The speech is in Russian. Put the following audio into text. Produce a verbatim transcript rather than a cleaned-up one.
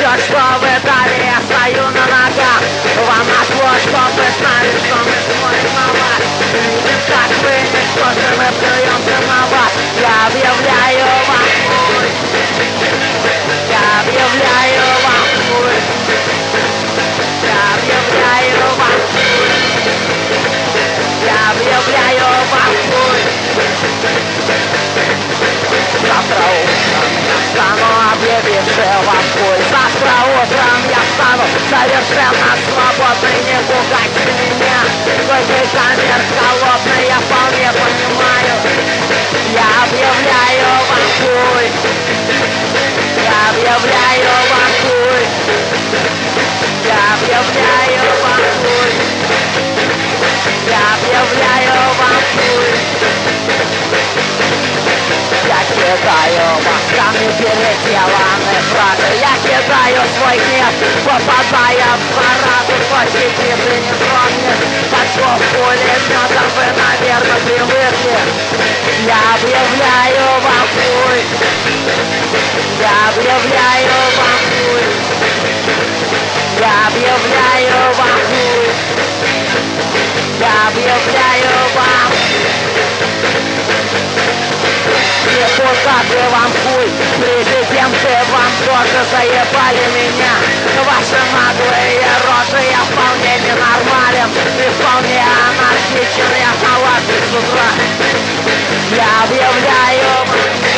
все, что вы дали, я стою на ногах. Вам нашло, что вы знали, что мы смотрим на вас. Видим, как вы никто же, мы плюемся на вас. Я объявляю вам путь. Я объявляю вам путь. Я объявляю вам путь. Я объявляю вам путь. Завтра утром я стану объявившим вам путь. Завтра утром я стану совершенно свободный. Не пугайте меня, только камер холодный, я вполне понимаю. Я объявляю вам путь. Я объявляю вам путь. Я объявляю вам путь. Я объявляю вам путь. Я кидаю вас камни переделаны фразы. Я кидаю свой гнев, попадая в параду. Хотите, ты не тронешь, под слов пулеметом вы, наверное, привыкли. Я объявляю вам путь. Я объявляю вам путь. Я объявляю вам путь. Я объявляю вам. Депутаты вам хуй, президенты вам тоже заебали меня. Ваши наглые рожи, я вполне ненормален и вполне анархичен, я халатный с утра. Я объявляю вам.